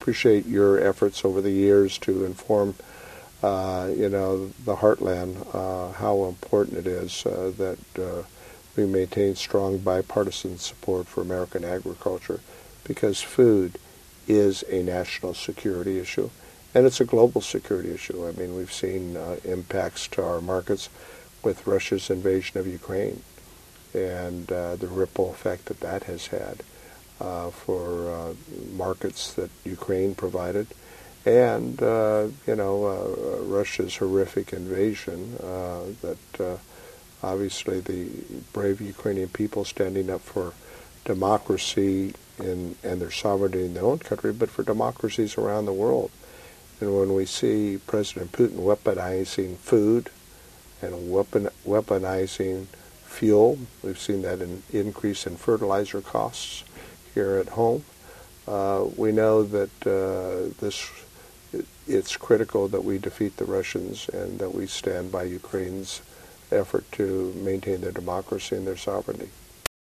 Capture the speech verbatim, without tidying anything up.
appreciate your efforts over the years to inform, uh, you know, the heartland, uh, how important it is uh, that uh, we maintain strong bipartisan support for American agriculture, because food is a national security issue, and it's a global security issue. I mean, we've seen uh, impacts to our markets with Russia's invasion of Ukraine and uh, the ripple effect that that has had uh, for uh, markets that Ukraine provided, and uh, you know uh, Russia's horrific invasion uh, that uh, obviously the brave Ukrainian people standing up for democracy in, and their sovereignty in their own country, but for democracies around the world. And when we see President Putin weaponizing food and weapon, weaponizing fuel, we've seen that in increase in fertilizer costs here at home. Uh, we know that uh, this it's critical that we defeat the Russians and that we stand by Ukraine's effort to maintain their democracy and their sovereignty.